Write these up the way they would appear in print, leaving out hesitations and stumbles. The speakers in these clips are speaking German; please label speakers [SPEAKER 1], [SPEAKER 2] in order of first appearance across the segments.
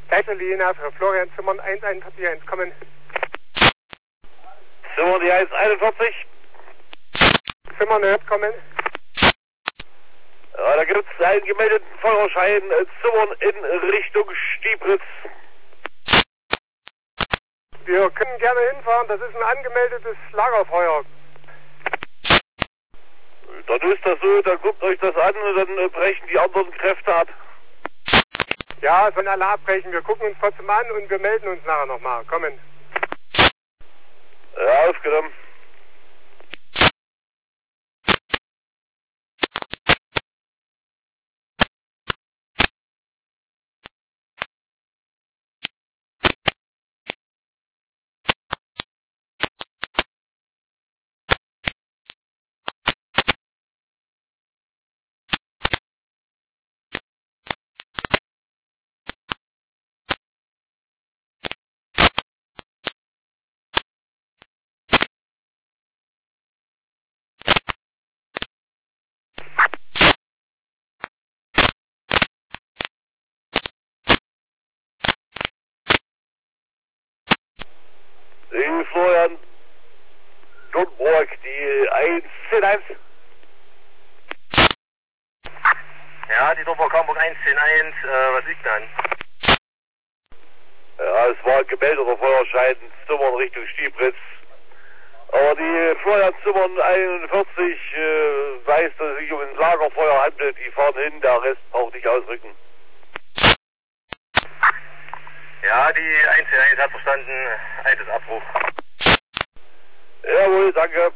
[SPEAKER 1] Berliner für Florian Zimmern 1141, kommen.
[SPEAKER 2] Zimmern, die 141.
[SPEAKER 1] Zimmern hört, kommen.
[SPEAKER 2] Ja, da gibt es einen gemeldeten Feuerschein, Zimmern in Richtung Stiepritz.
[SPEAKER 1] Wir können gerne hinfahren, das ist ein angemeldetes Lagerfeuer.
[SPEAKER 2] Dann ist das so, dann guckt euch das an und dann brechen die anderen Kräfte ab.
[SPEAKER 1] Ja, sollen alle abbrechen, wir gucken uns trotzdem an und wir melden uns nachher nochmal, kommen.
[SPEAKER 2] Ja, aufgenommen. Die Florian Dunburg, die 101.
[SPEAKER 3] Ja, die Dorfer Hamburg 101, was liegt denn?
[SPEAKER 2] Ja, es war ein gemeldeter Feuerschein, Zimmern Richtung Stiepritz. Aber die Florian Zimmern 41 weiß, dass es sich um ein Lagerfeuer handelt. Die fahren hin, der Rest braucht nicht ausrücken.
[SPEAKER 3] Ja, die 101 hat verstanden, altes Abruf.
[SPEAKER 2] Jawohl, danke.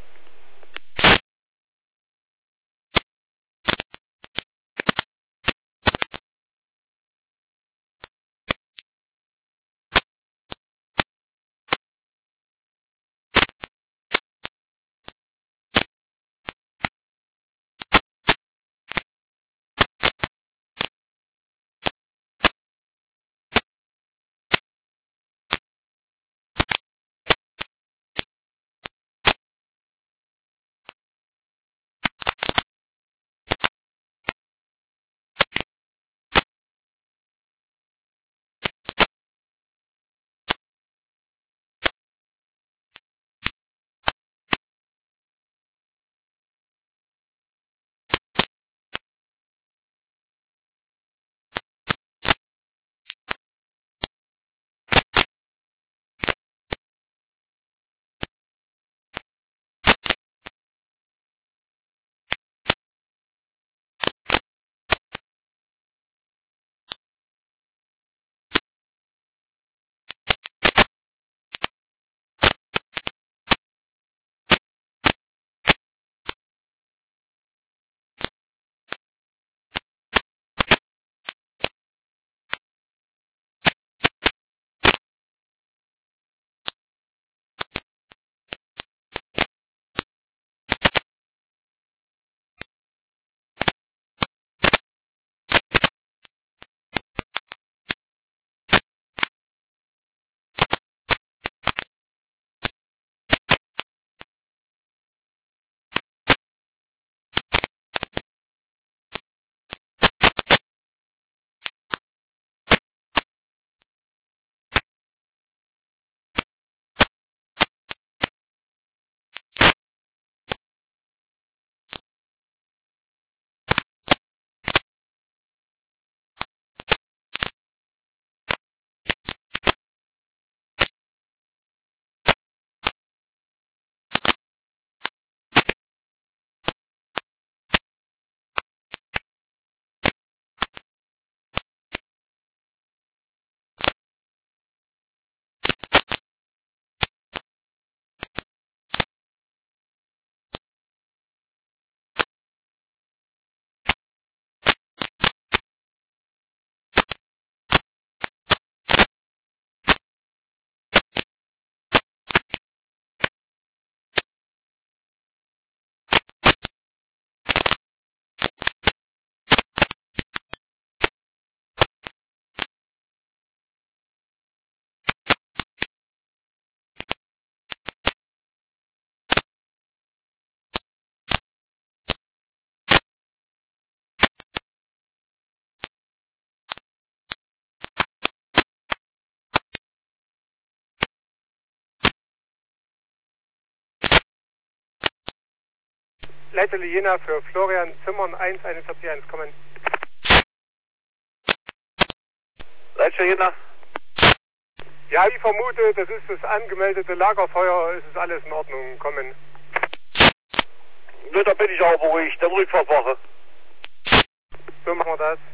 [SPEAKER 1] Leitstelle Jena für Florian Zimmern 141, kommen.
[SPEAKER 2] Leitstelle Jena?
[SPEAKER 1] Ja, ich vermute, das ist das angemeldete Lagerfeuer, es ist alles in Ordnung, kommen.
[SPEAKER 2] Nur da bin ich auch beruhigt, dann Rückfahrtwache.
[SPEAKER 1] So machen wir das.